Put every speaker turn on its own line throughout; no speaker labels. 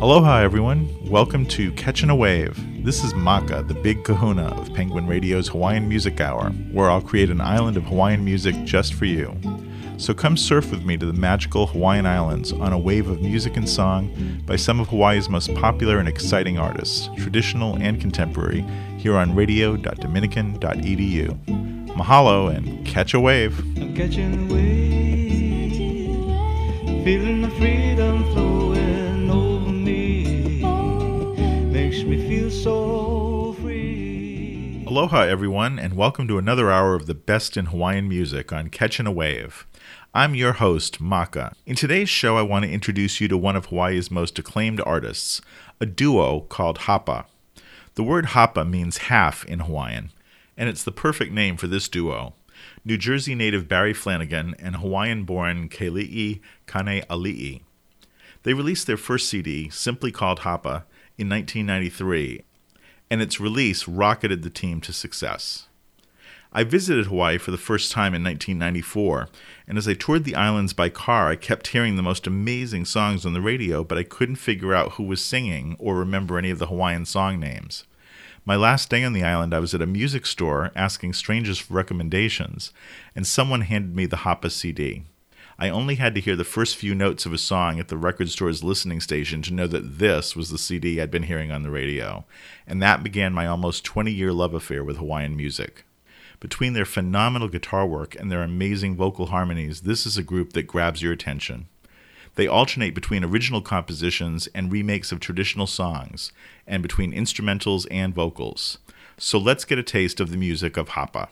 Aloha everyone, welcome to Catchin' a Wave. This is Maka, the big kahuna of Penguin Radio's Hawaiian Music Hour, where I'll create an island of Hawaiian music just for you. So come surf with me to the magical Hawaiian Islands on a wave of music and song by some of Hawaii's most popular and exciting artists, traditional and contemporary, here on radio.dominican.edu. Mahalo and catch a wave.
I'm catching a wave, feeling the freedom flowing over me, makes me feel so free.
Aloha everyone, and welcome to another hour of the best in Hawaiian music on Catchin' a Wave. I'm your host, Maka. In today's show, I want to introduce you to one of Hawaii's most acclaimed artists, a duo called Hapa. The word Hapa means half in Hawaiian, and it's the perfect name for this duo. New Jersey native Barry Flanagan and Hawaiian-born Keli'i Kane'ali'i. They released their first CD, simply called Hapa, in 1993, and its release rocketed the team to success. I visited Hawaii for the first time in 1994, and as I toured the islands by car, I kept hearing the most amazing songs on the radio, but I couldn't figure out who was singing or remember any of the Hawaiian song names. My last day on the island, I was at a music store asking strangers for recommendations, and someone handed me the Hapa CD. I only had to hear the first few notes of a song at the record store's listening station to know that this was the CD I'd been hearing on the radio, and that began my almost 20-year love affair with Hawaiian music. Between their phenomenal guitar work and their amazing vocal harmonies, this is a group that grabs your attention. They alternate between original compositions and remakes of traditional songs, and between instrumentals and vocals. So let's get a taste of the music of Hapa.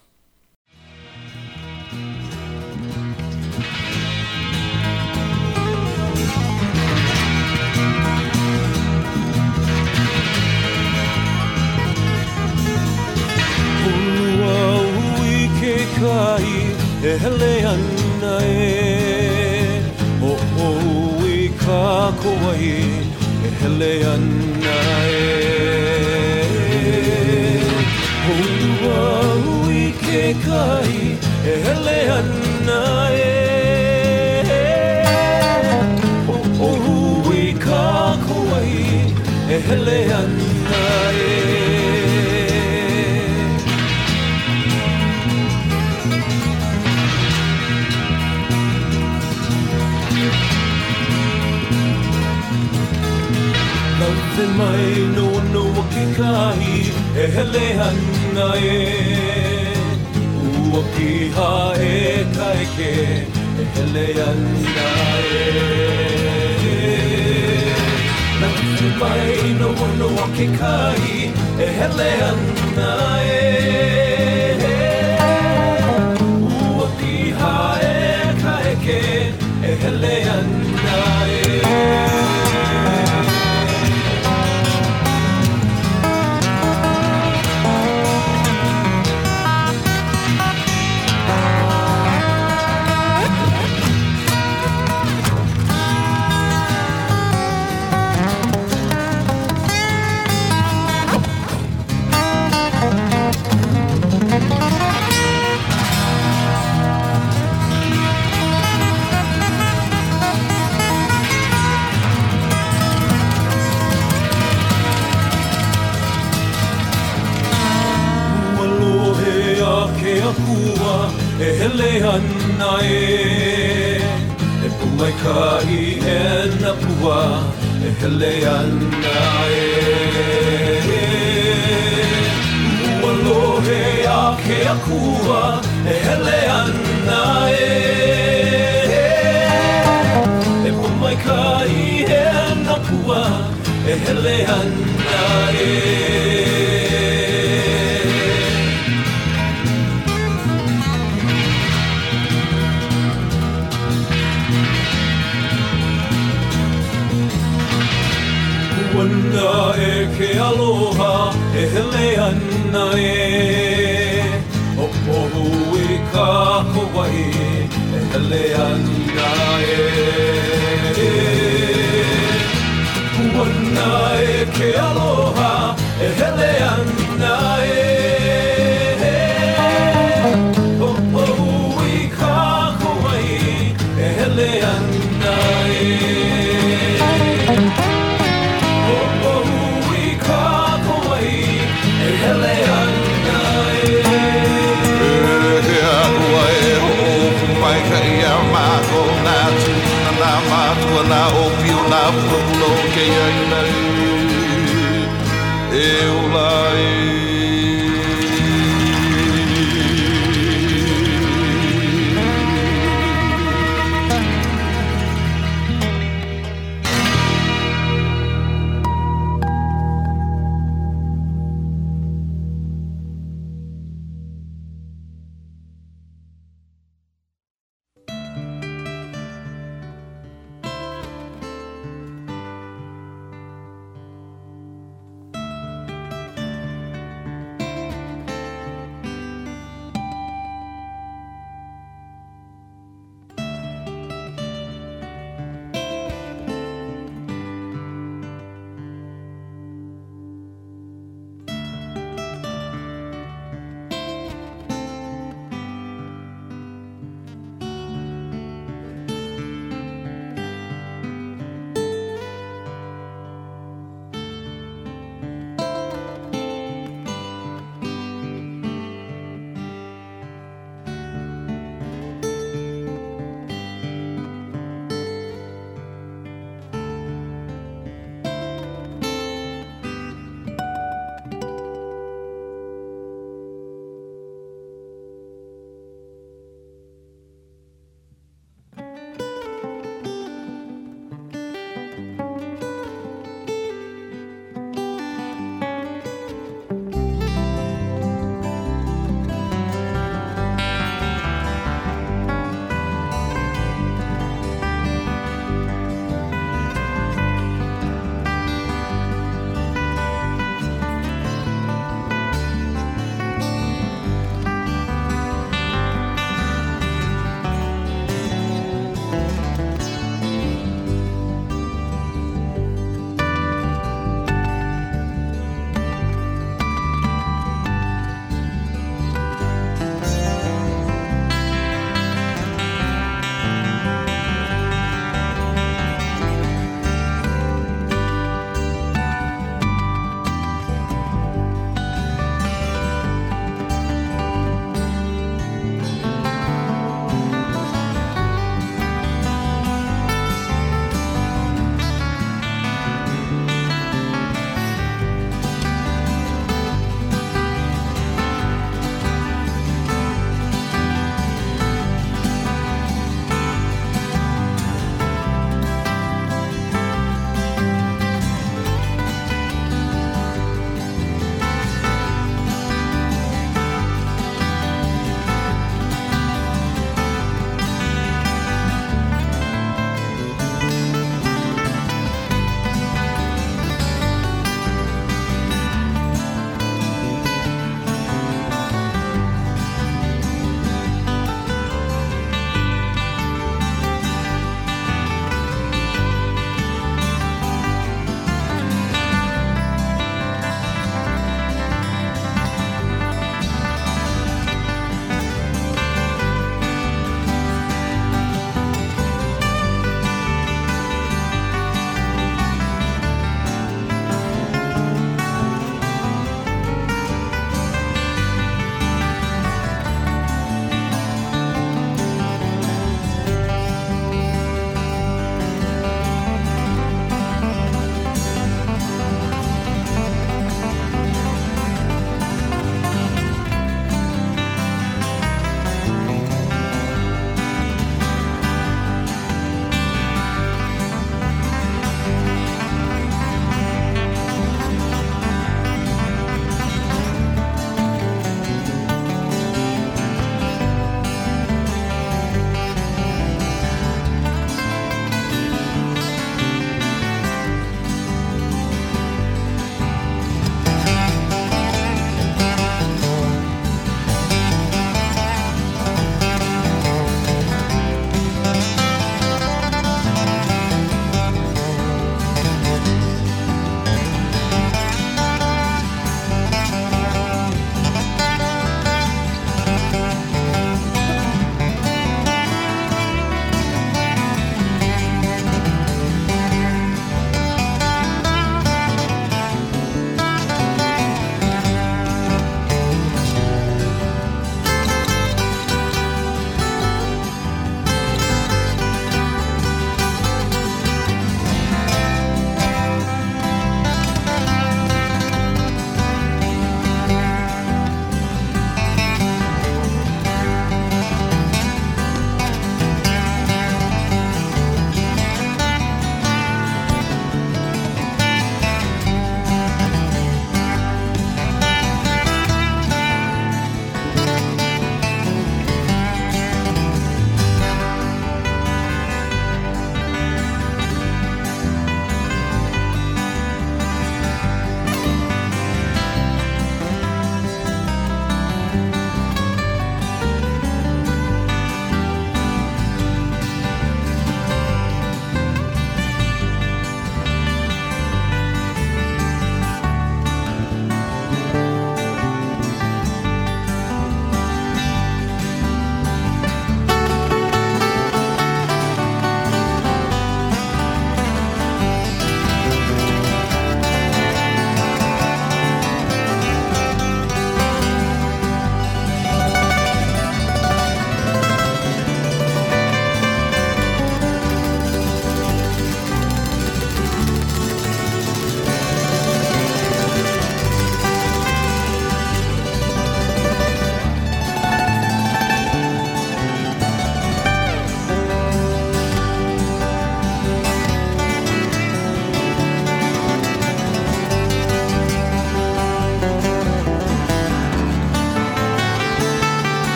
Kai e hele ana e o i ka kowai e hele ana e o i ke kai e hele ana e o i ka kowai e hele ana e mai no ke kai e hele ana e ua ki ha e kai ke e hele ana e mai no ke kai e hele ana e ua ki ha e kai ke e hele ana e e hele ana e pumai kai e na pua e hele ana e alohe a ke akua e hele ana e pumai kai e na pua e hele ana e Wana e ke aloha e hele ana e o pohu i ka kowai e hele ana e Wana e ke aloha e hele ana e o pohu i ka kowai e hele ana e
o la pulo ke ai mai e o la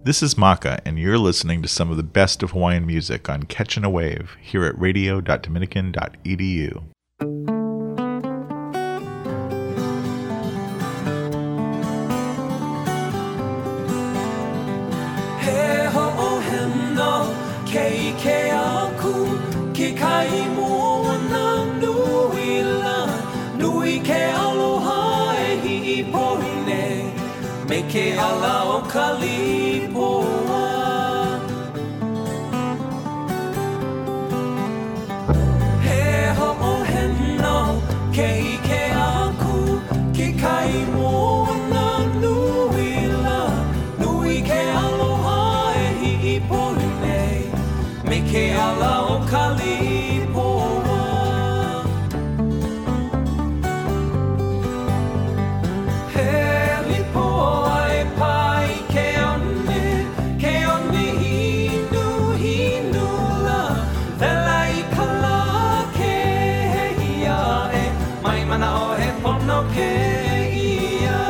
This is Maka, and you're listening to some of the best of Hawaiian music on Catchin' a Wave here at radio.dominican.edu.
Ke aku ke kai moana nui ke aloha e hi pohine me ke ala o kalipoa he ho'o heno ke aku ke kai moana nui ke aloha e hi pohine me ke ala o kalipoa he lipoa e pai ke one hinu la vela I kala ke ia e mai mana o he pono ke ia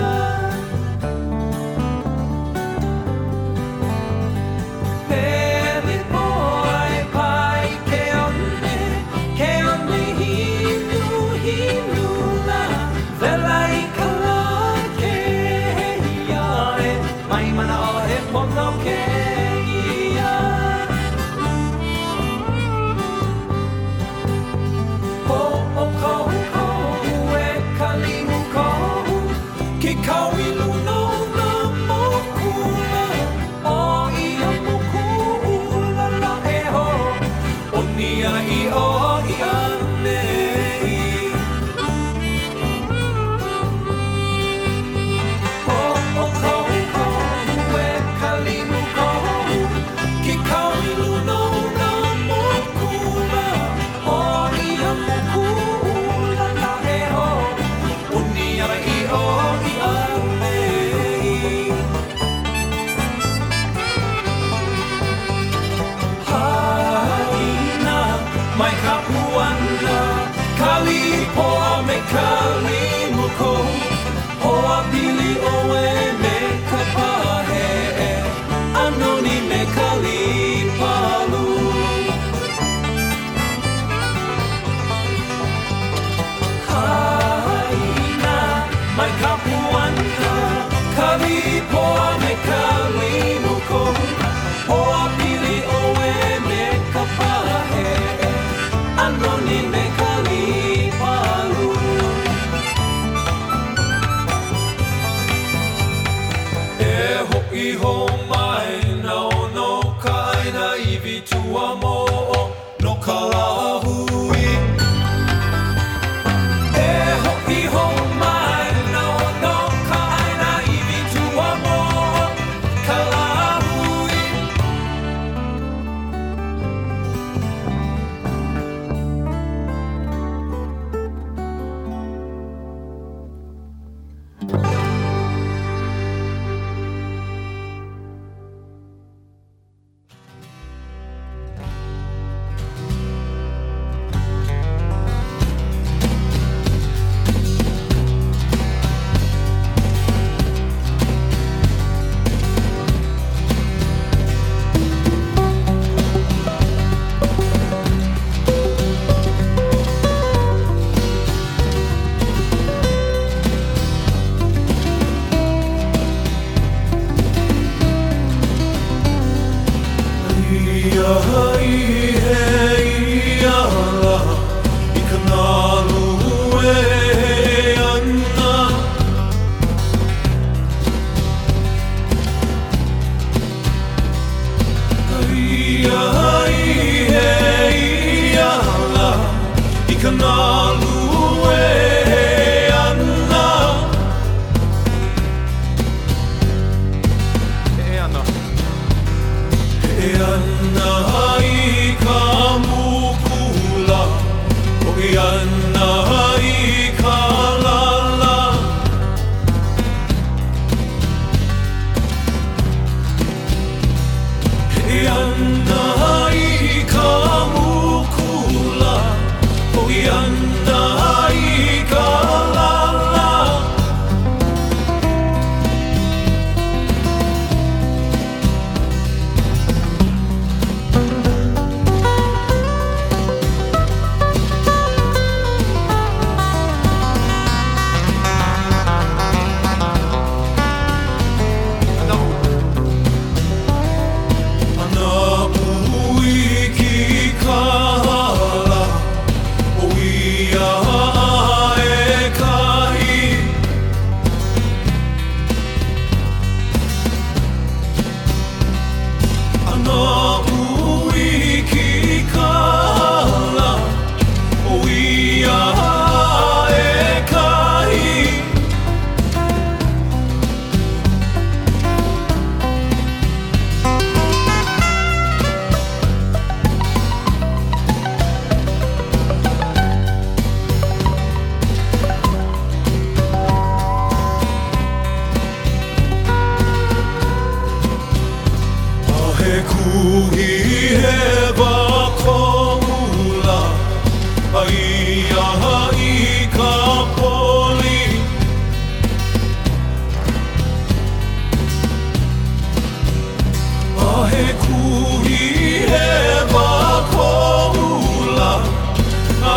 Kalimuko, hoa pili oe me kapahe, anoni me kalipalu. Haina, mai kapuana, kalipoa me kalimuko, hoa pili oe me kapahe, anoni me kalipalu. Iho mai na no kai na iwi tua mo no kala hui iho mai na no kai na iwi tua mo kala hui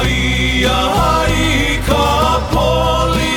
ia i ka poli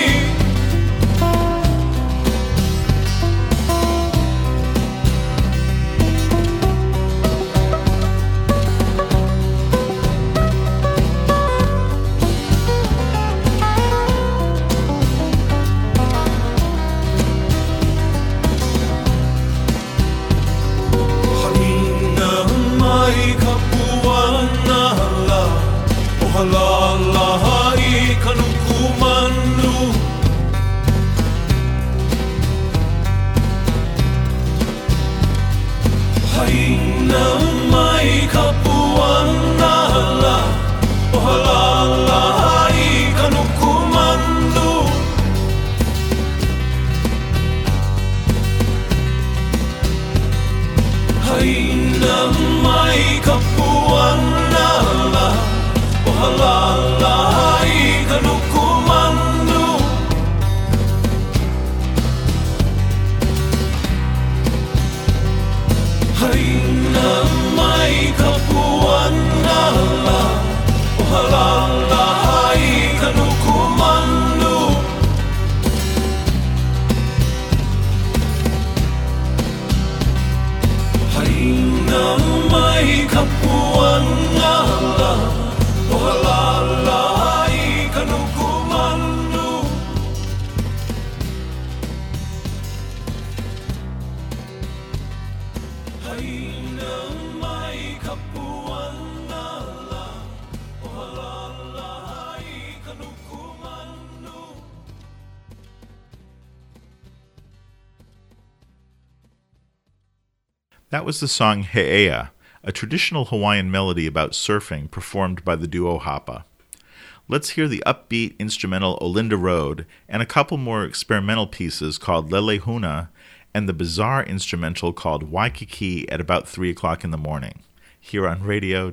That was the song He'ea, a traditional Hawaiian melody about surfing performed by the duo Hapa. Let's hear the upbeat instrumental Olinda Road and a couple more experimental pieces called Lele Huna and the bizarre instrumental called Waikiki at about 3 o'clock in the morning, here on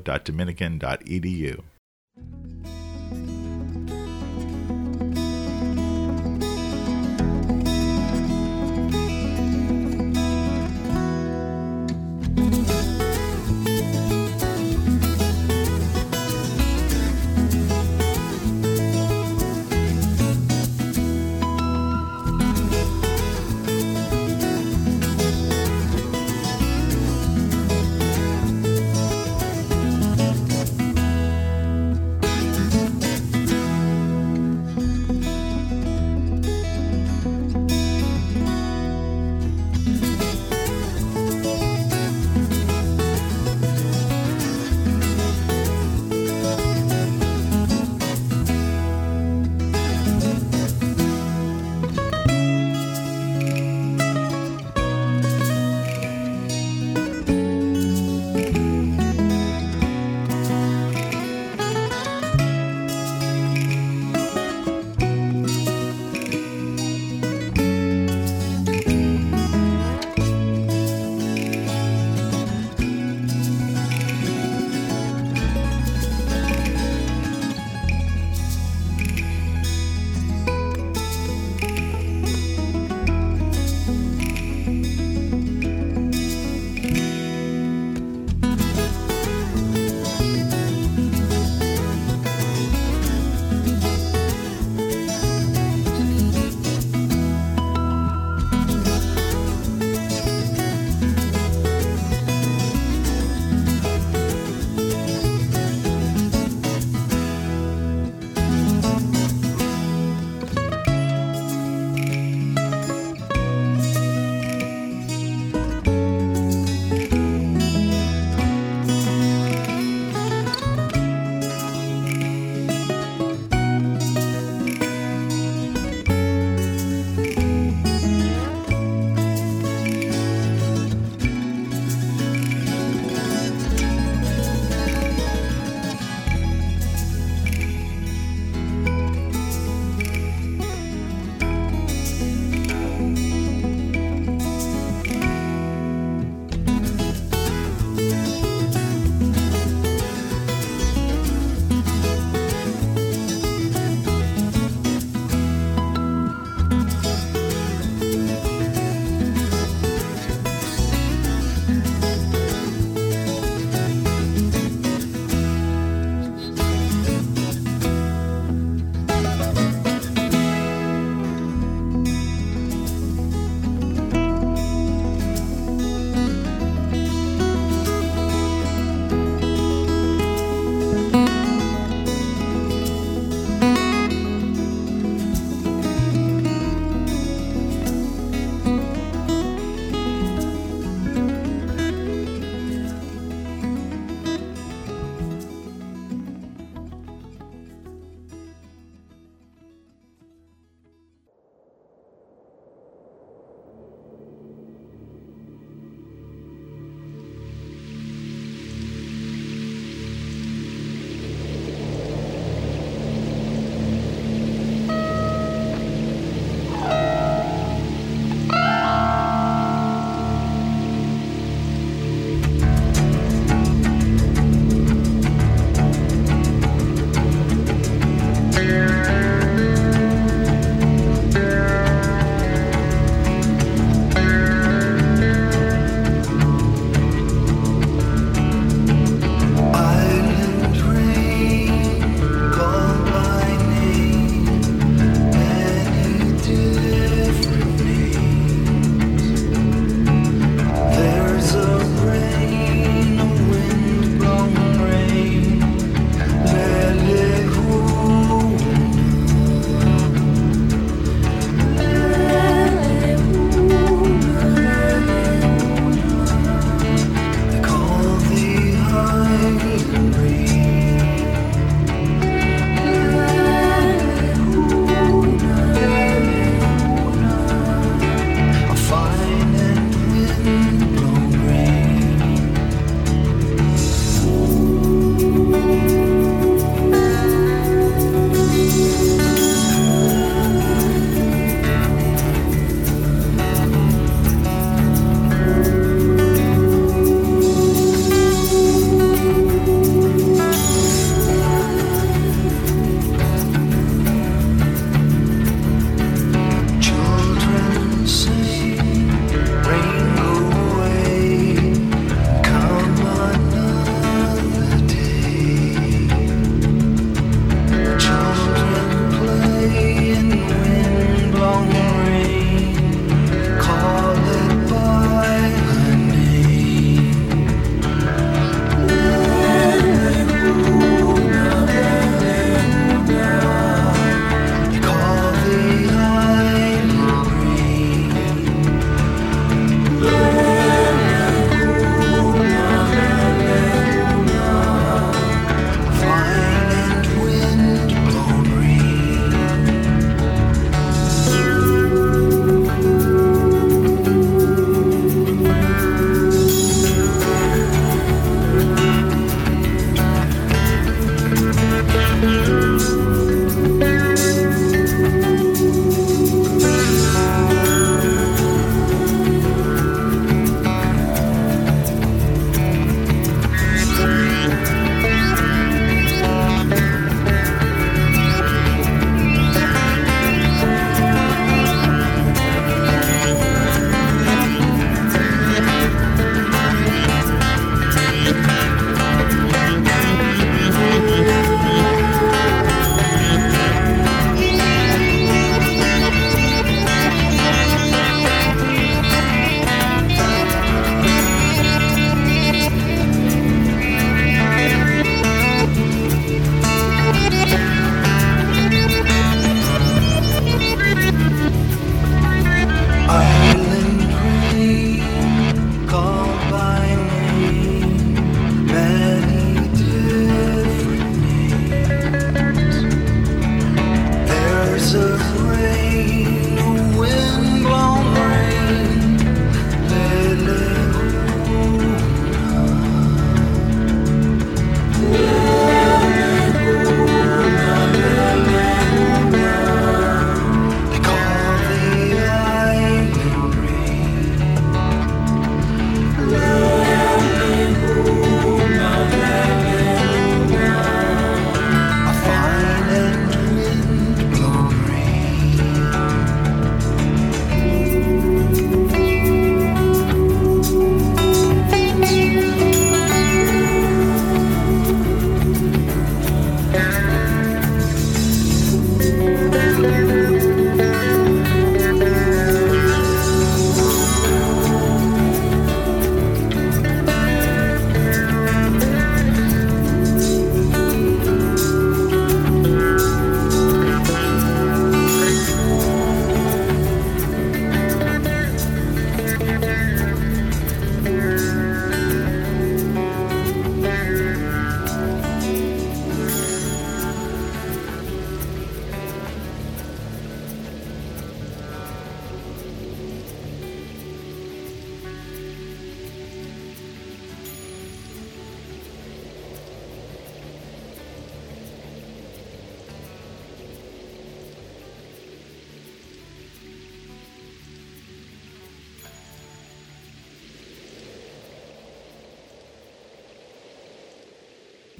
radio.dominican.edu.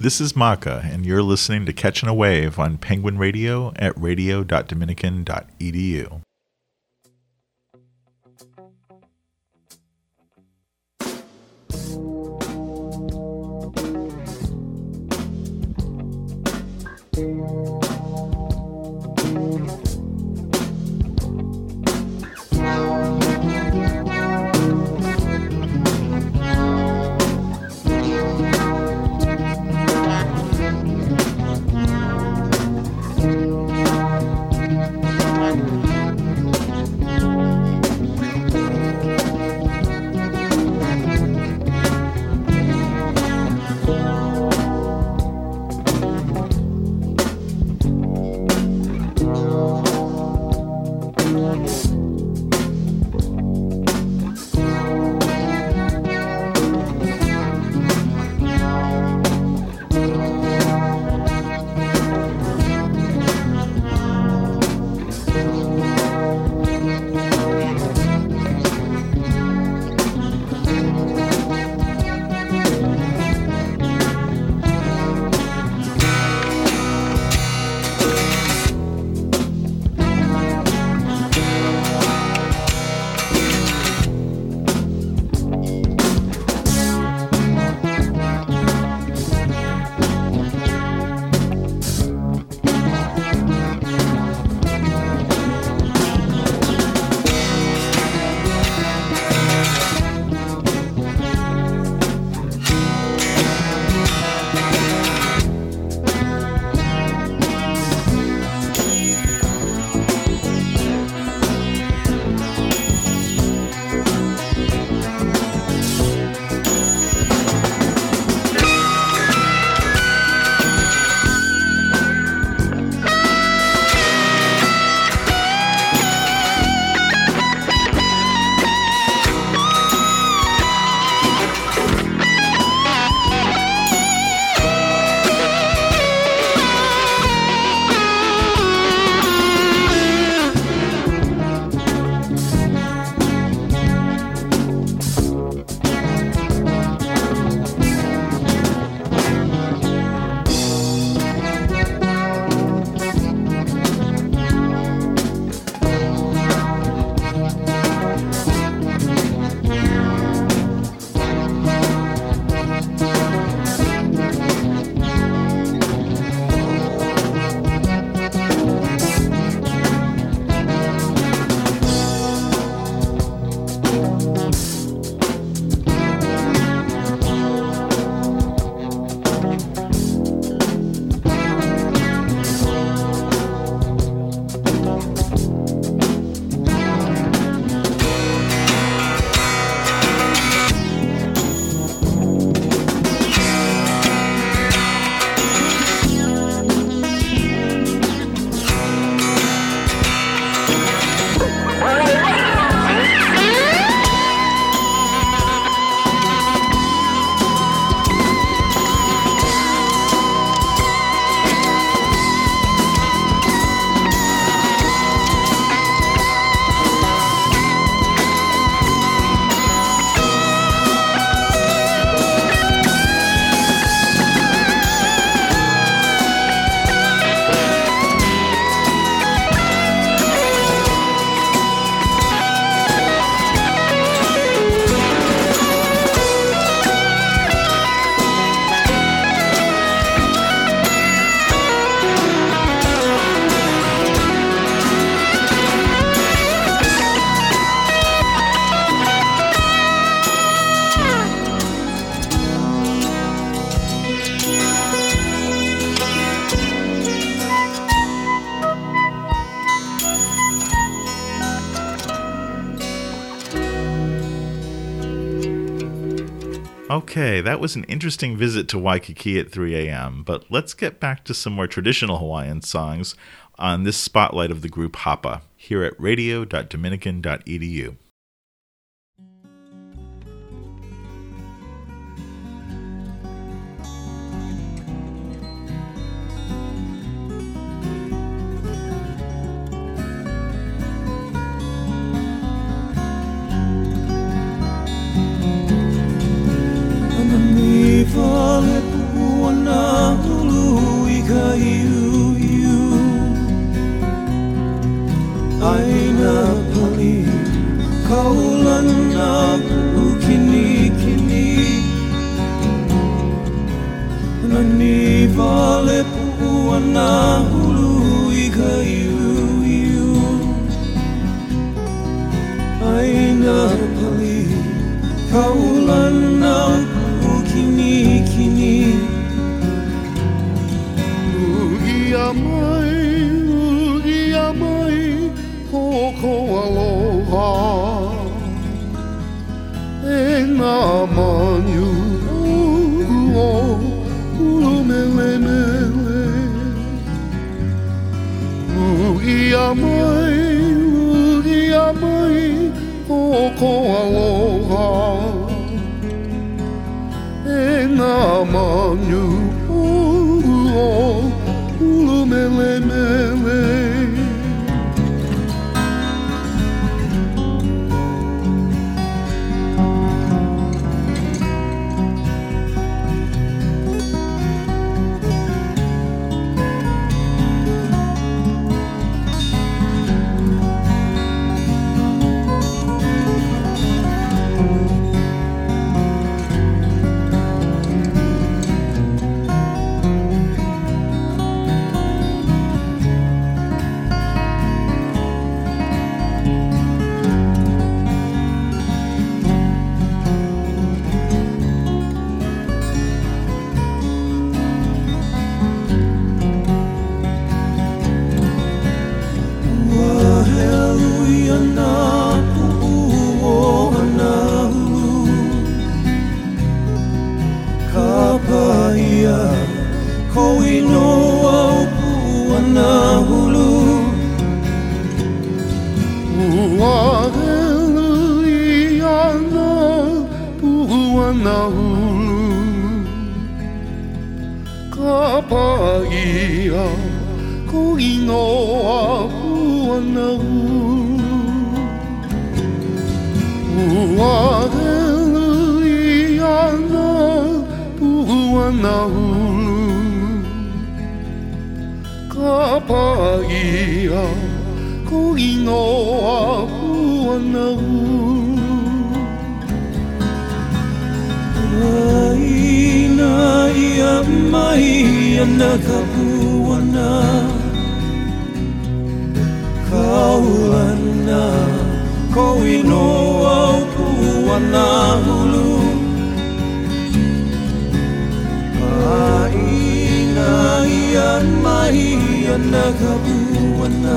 This is Maka, and you're listening to Catching a Wave on Penguin Radio at radio.dominican.edu. Okay, that was an interesting visit to Waikiki at 3 a.m., but let's get back to some more traditional Hawaiian songs on this spotlight of the group Hapa, here at radio.dominican.edu.
Vale puana aina pali kaulana ukini kini nani vale puana hulu ika iu aina pali kaulana ukini kini
Ugia mai, koko aloha E ngā manyu o ulumele mele Ugia mai, koko aloha E ngā manyu o ulumele mele Kapaia ko inoa puana Uaheluiana puana Kapaia ko inoa puana
Aina ia mai ana kapuana Kaulana ko inoa puana hulu Aina ia mai ana kapuana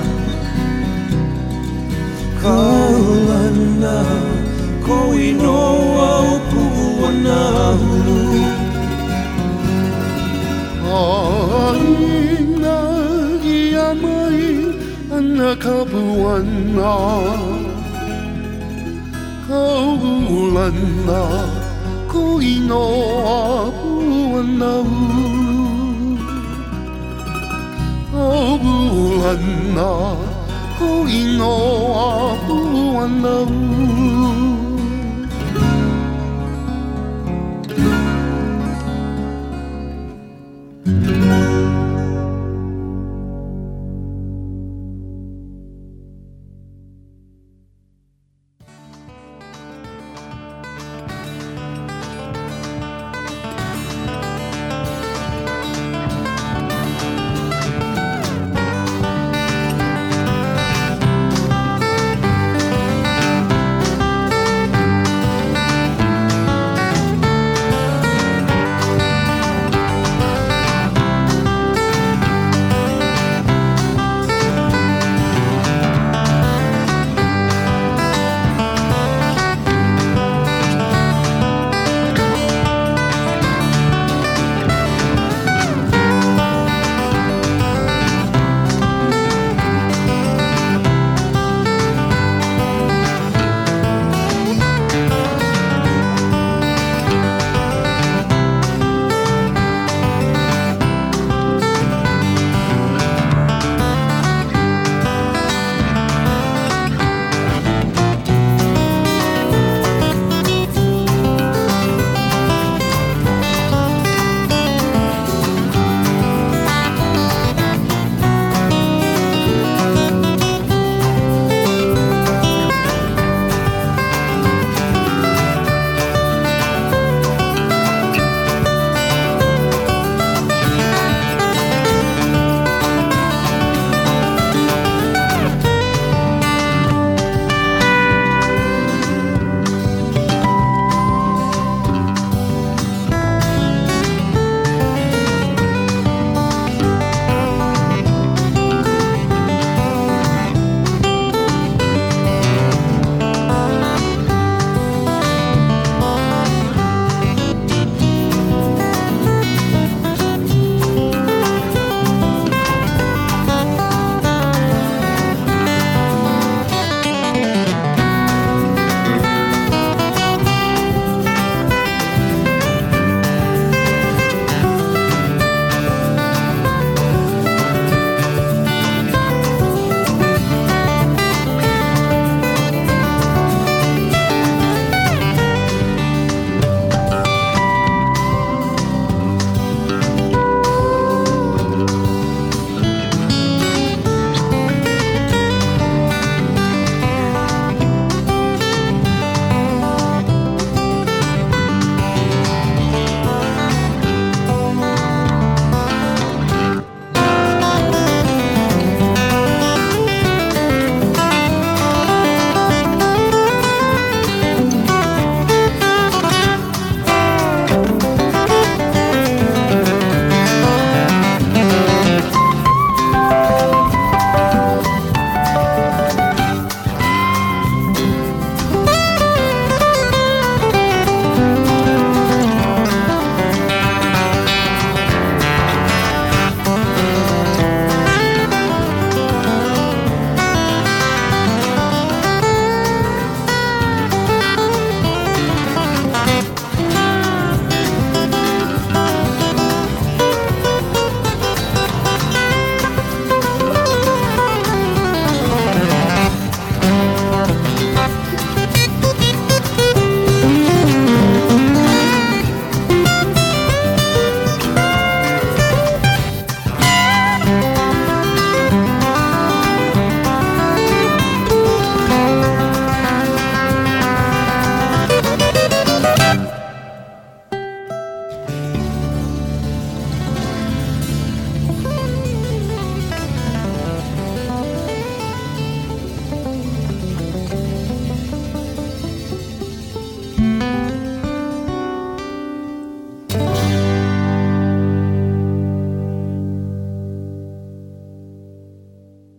Kaulana ko inoa puana hulu
Aina ia mai ana kapuana Kaulana ko inoa puana Kaulana ko inoa puana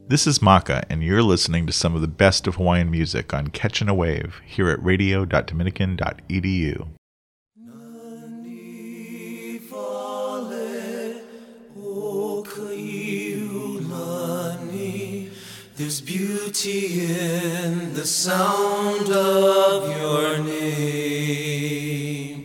This is Maka, and you're listening to some of the best of Hawaiian music on Catchin' a Wave here at radio.dominican.edu.
There's beauty in the sound of your name.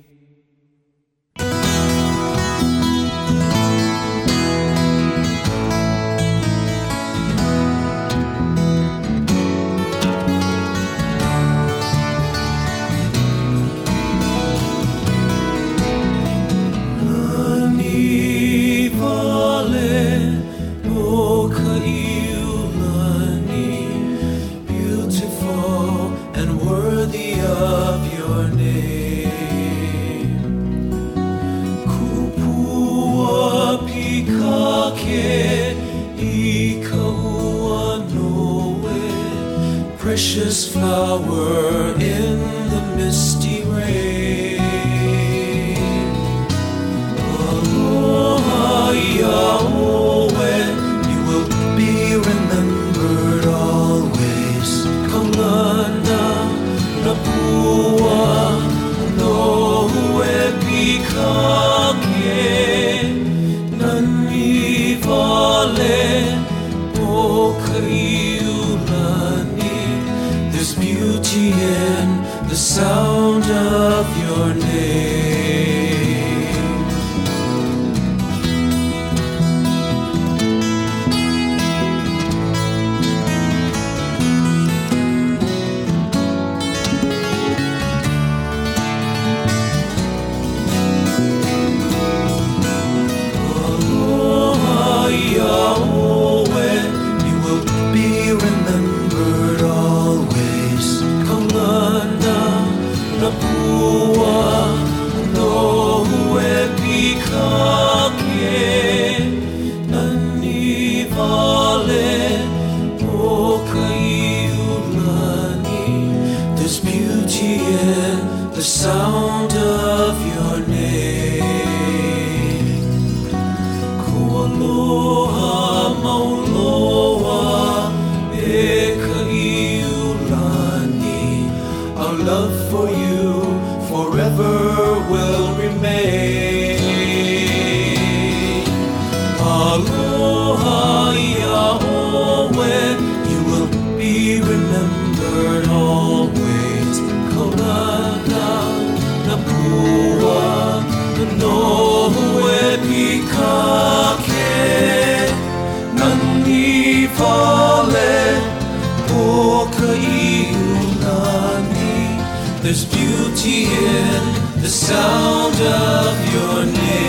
Precious flower in the misty rain. Aloha Yahweh, you will be remembered always. Kaulana Napua Noe Pikake Nani Vale Okaiulani. There's beauty in the sound of your name. Aloha Yahweh, you will be remembered always. Kaulana Napua Noe Pikake Nani Vale Okaiulani. There's beauty in the sound of your name. Koaloha Mauloa Ekaiulani. Our love for you forever will remain. Aloha Yahweh, you will be remembered always. Kaulana Napua Noe Pikake Nani Vale Okaiulani. There's beauty in the sound of your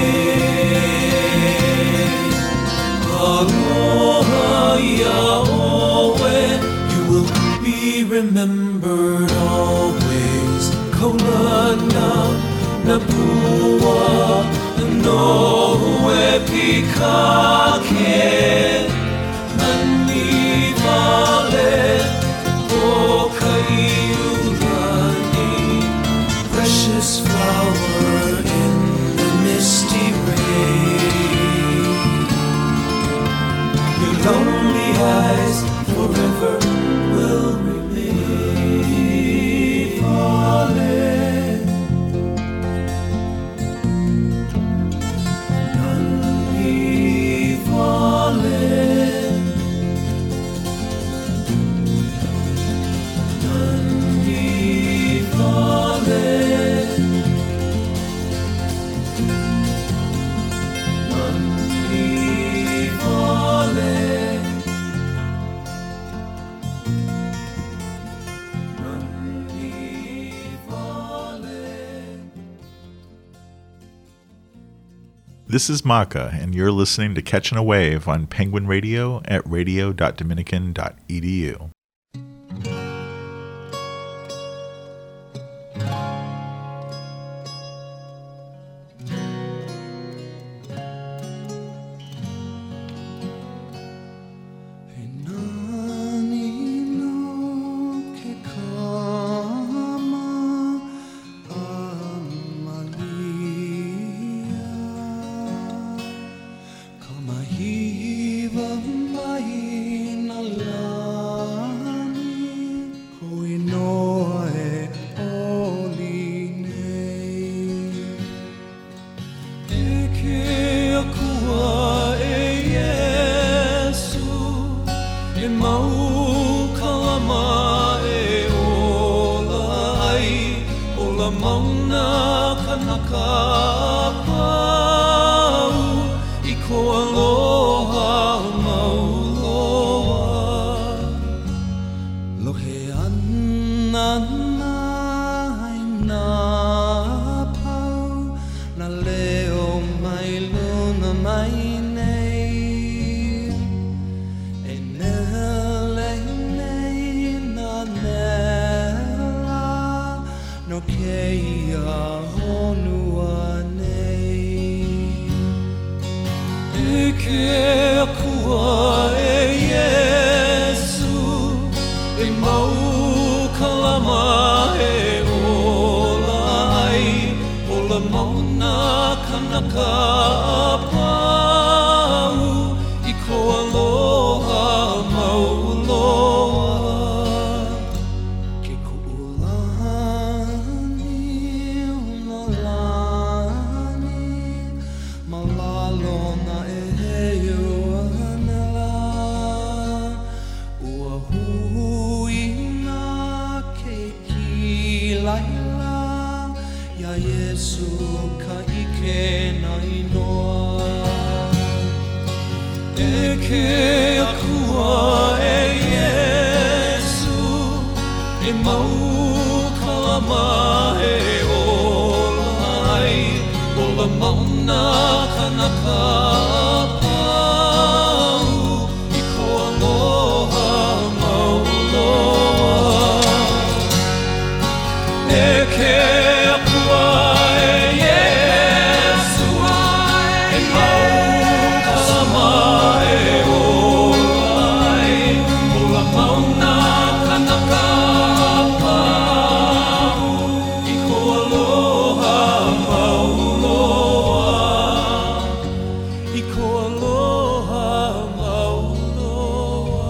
name. Aloha Yahweh, you will be remembered always. Kaulana Napua Noe Pikake Nani Vale Okaiulani. Precious flower in the misty rain. Your lonely eyes forever will remain. Falling. Nani falling. Nani falling. Nani falling. Nani falling.
This is Maka, and you're listening to Catchin' a Wave on Penguin Radio at radio.dominican.edu.
Kamahiva mai mauna kanaka pau I ko aloha mauloa Lohe ana nai nā pau Na leo mai luna mai nei E nele nei na nela No keia honua nei E ke akua e Yesu E mau kalama e olai Ola mauna kanaka pau I ko aloha mauloa Ke ku'ulani unalani Malalo na e heu anela Ua hui na ke kilaila Ya Yesu ka ike na inoa E ke akua e Yesu E mau kalama e olai Ola mauna kanaka pau I ko aloha mauloa E ke akua e Yesu E mau kalama e olai Ola mauna kanaka pau I ko aloha mauloa I ko aloha mauloa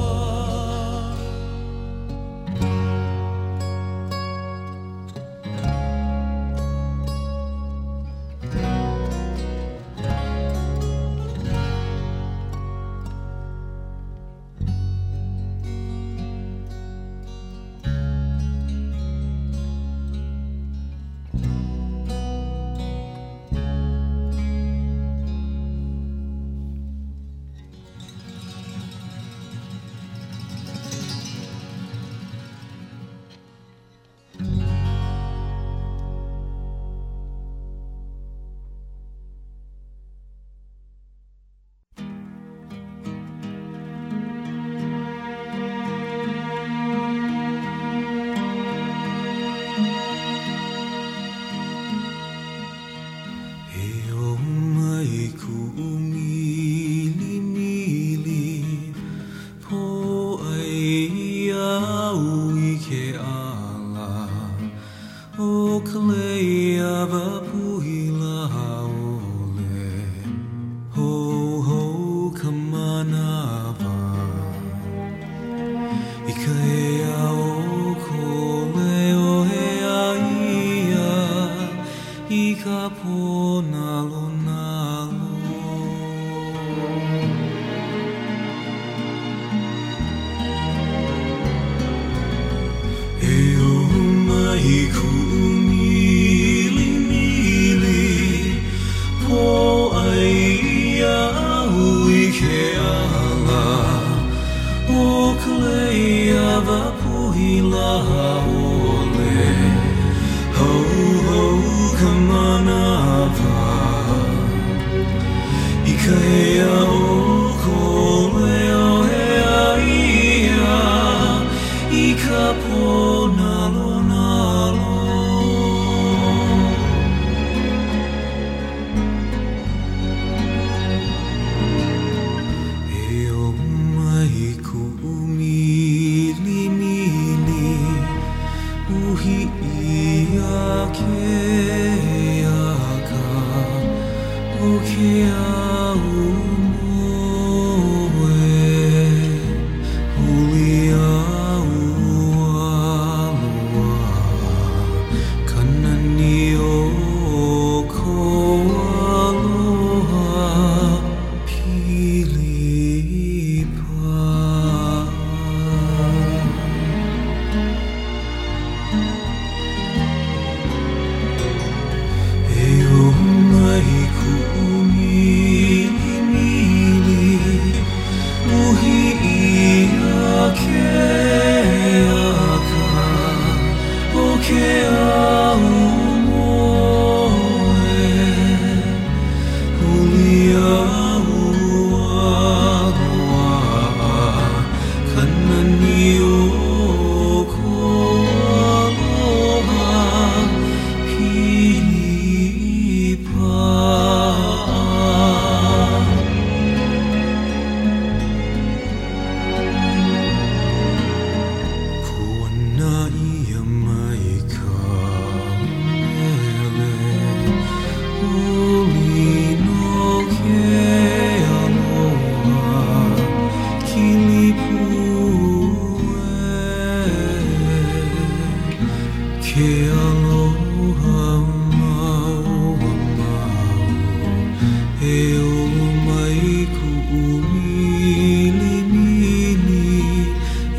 o que há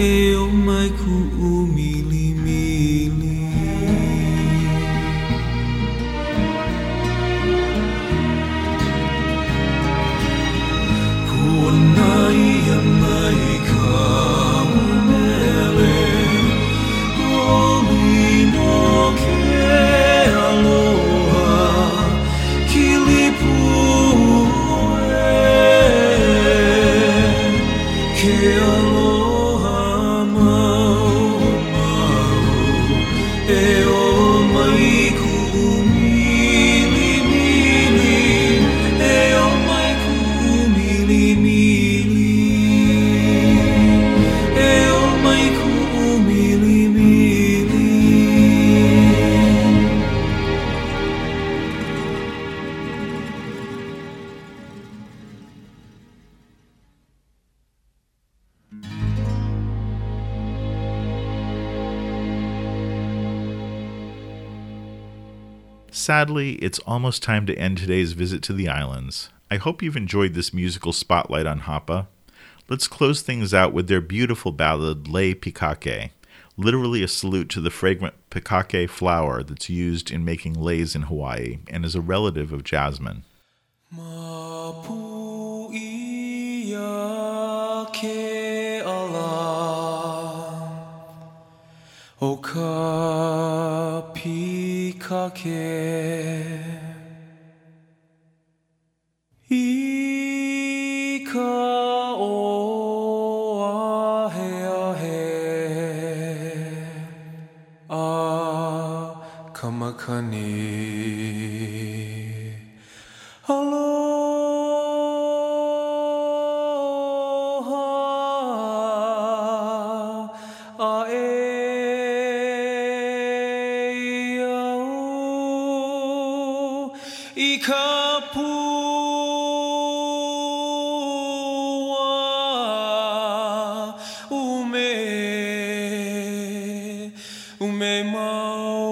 e o mai ku mili mili Punai mai ka mele Oli no ke aloha Kilipuoe Ke aloha mau E o mai ku mili mili E o mai ku mili mili E o mai ku mili mili
Sadly, it's almost time to end today's visit to the islands. I hope you've enjoyed this musical spotlight on Hapa. Let's close things out with their beautiful ballad, Lei Pikake, literally a salute to the fragrant pikake flower that's used in making leis in Hawaii and is a relative of jasmine.
Mapu ia ke ala O ka pikake I ka o ahe ahe A kamakani Aloha a e au I ka pua ume mau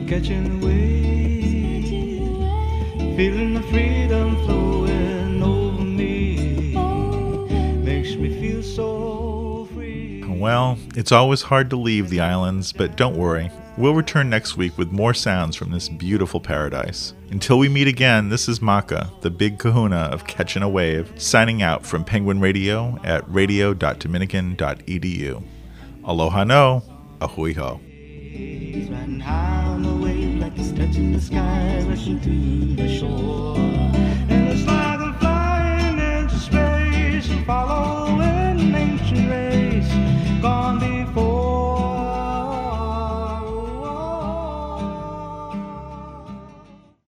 catching waves, feeling the freedom flowing over me, makes me feel so free.
Well, it's always hard to leave the islands, but don't worry. We'll return next week with more sounds from this beautiful paradise. Until we meet again, this is Maka, the big kahuna of Catchin' a Wave, signing out from Penguin Radio at radio.dominican.edu. Aloha no, ahui ho.
Riding high on the wave like it's touching the sky, rushing to the shore.